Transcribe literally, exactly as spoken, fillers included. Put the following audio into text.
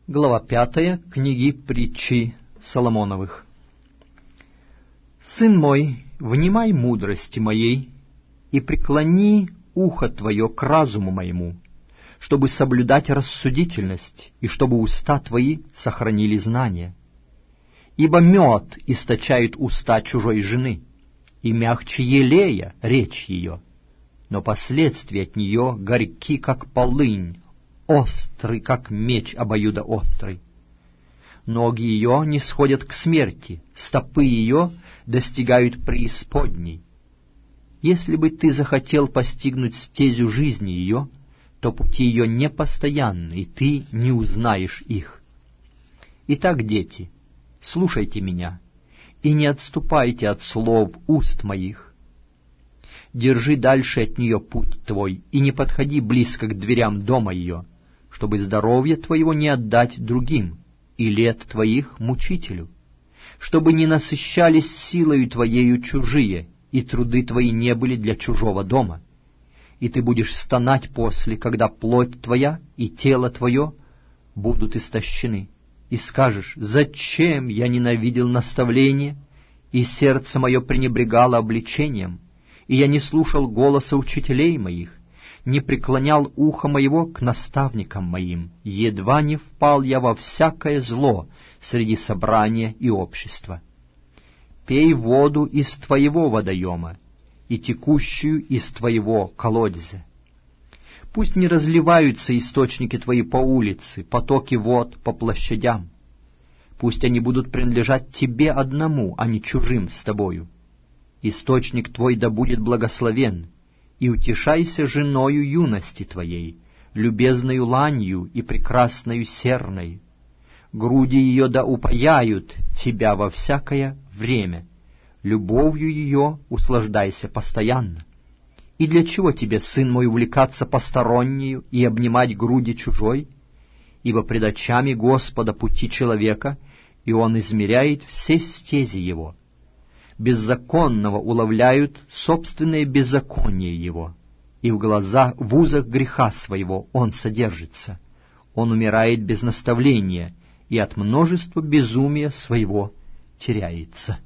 Глава пятая книги Притчи Соломоновых. «Сын мой, внимай мудрости моей и преклони ухо твое к разуму моему, чтобы соблюдать рассудительность и чтобы уста твои сохранили знания. Ибо мед источает уста чужой жены, и мягче елея речь ее, но последствия от нее горьки, как полынь, острый, как меч обоюдоострый. Ноги ее не сходят к смерти, стопы ее достигают преисподней. Если бы ты захотел постигнуть стезю жизни ее, то пути ее непостоянны, и ты не узнаешь их. Итак, дети, слушайте меня, и не отступайте от слов уст моих. Держи дальше от нее путь твой, и не подходи близко к дверям дома ее, чтобы здоровье твоего не отдать другим, и лет твоих мучителю, чтобы не насыщались силою твоею чужие, и труды твои не были для чужого дома. И ты будешь стонать после, когда плоть твоя и тело твое будут истощены, и скажешь: «Зачем я ненавидел наставление, и сердце мое пренебрегало обличением, и я не слушал голоса учителей моих, не преклонял ухо моего к наставникам моим, едва не впал я во всякое зло среди собрания и общества. Пей воду из твоего водоема и текущую из твоего колодезя. Пусть не разливаются источники твои по улице, потоки вод по площадям. Пусть они будут принадлежать тебе одному, а не чужим с тобою. Источник твой да будет благословен, и утешайся женою юности твоей, любезною ланью и прекрасною серной. Груди ее да упаяют тебя во всякое время, любовью ее услаждайся постоянно. И для чего тебе, сын мой, увлекаться постороннею и обнимать груди чужой? Ибо пред очами Господа пути человека, и Он измеряет все стези его. Беззаконного уловляют собственное беззаконие его, и в глаза в узах греха своего он содержится. Он умирает без наставления, и от множества безумия своего теряется».